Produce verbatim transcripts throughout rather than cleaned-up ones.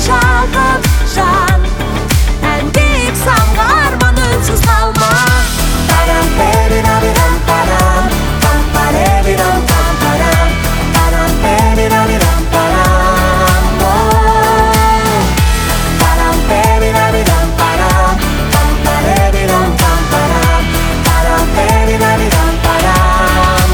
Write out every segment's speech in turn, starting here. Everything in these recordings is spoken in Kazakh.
шалқып жан әндейік самға арман үнсіз қалма. Тарам перирабирам парам, пам паребирам пам парам, тарам перирабирам парам. Тарам перирабирам парам, пам паребирам пам парам, тарам перирабирам парам.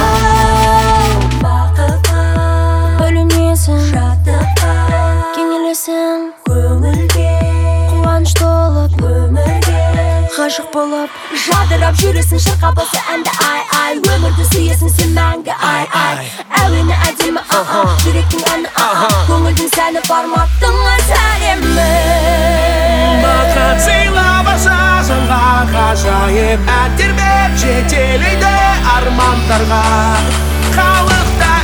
Бақытқа бөлінесің, шаттыққа кенелесің, көңілге қуаныш толып өмірге ғашық болып жадырап жүресің. Шырқап осы әнді ай ай, өмірді сүйесің сен мәңгі ай ай. Әуені әдемі аха, жүректің әні аха, көңілдің сәні форматтың өз әлемі. Бақыт сыйлап асасыңға ғажайып ән тербеп жетелейді армандарға. Халықта